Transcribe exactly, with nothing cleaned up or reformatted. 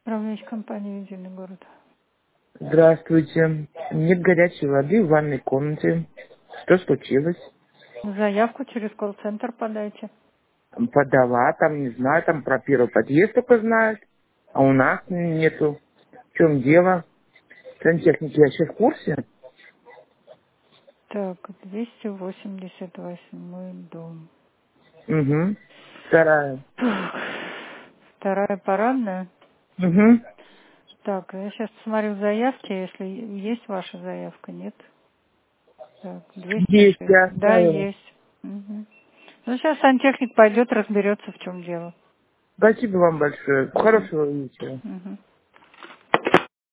Управляющая компания «Единый город». Здравствуйте. Нет горячей воды в ванной комнате. Что случилось? Заявку через колл-центр подайте. Подала, там, не знаю, там про первый подъезд только знают, а у нас нету. В чем дело? Сантехники вообще в курсе? Так, двести восемьдесят восьмой дом. Угу. Вторая. Так, вторая парадная. Угу. Так, я сейчас смотрю заявки, если есть ваша заявка, нет. Так, двести Есть, шесть. я Да, оставила. есть. Угу. Ну, сейчас сантехник пойдет, разберется, в чем дело. Спасибо вам большое. Угу. Хорошего вечера. Угу.